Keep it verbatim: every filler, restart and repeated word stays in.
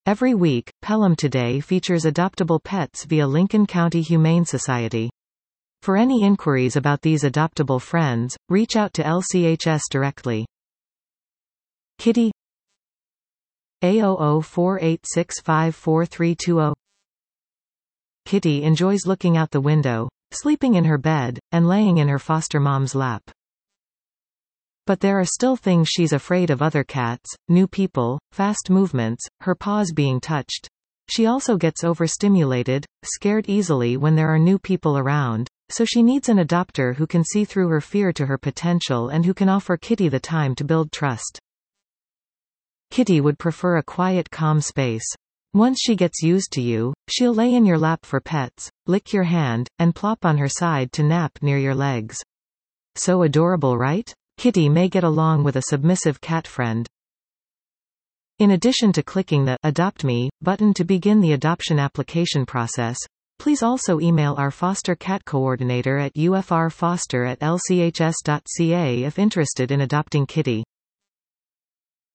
Every week, Pelham Today features adoptable pets via Lincoln County Humane Society. For any inquiries about these adoptable friends, reach out to L C H S directly. Kitty A zero zero four eight six five four three two zero. Kitty enjoys looking out the window, sleeping in her bed, and laying in her foster mom's lap. But there are still things she's afraid of: other cats, new people, fast movements, her paws being touched. She also gets overstimulated, scared easily when there are new people around, so she needs an adopter who can see through her fear to her potential and who can offer Kitty the time to build trust. Kitty would prefer a quiet, calm space. Once she gets used to you, she'll lay in your lap for pets, lick your hand, and plop on her side to nap near your legs. So adorable, right? Kitty may get along with a submissive cat friend. In addition to clicking the Adopt Me button to begin the adoption application process, please also email our foster cat coordinator at u f r foster at l c h s dot c a if interested in adopting Kitty.